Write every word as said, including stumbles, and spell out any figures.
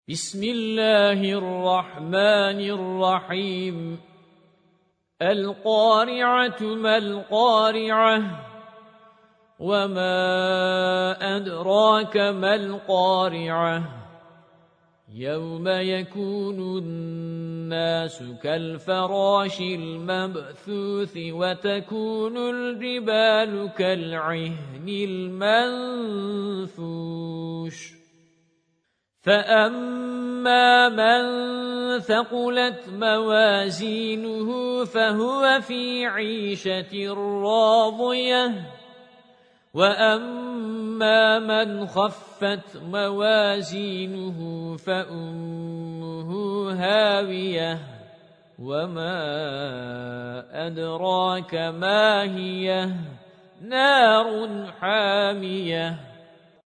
بسم الله الرحمن الرحيم. القارعة ما القارعة وما أدراك ما القارعة يوم يكون الناس كالفراش المبثوث وتكون الجبال كالعهن المنفوش فأما من ثقلت موازينه فهو في عيشة راضية وأما من خفت موازينه فأمه هاوية وما أدراك ما هي نار حامية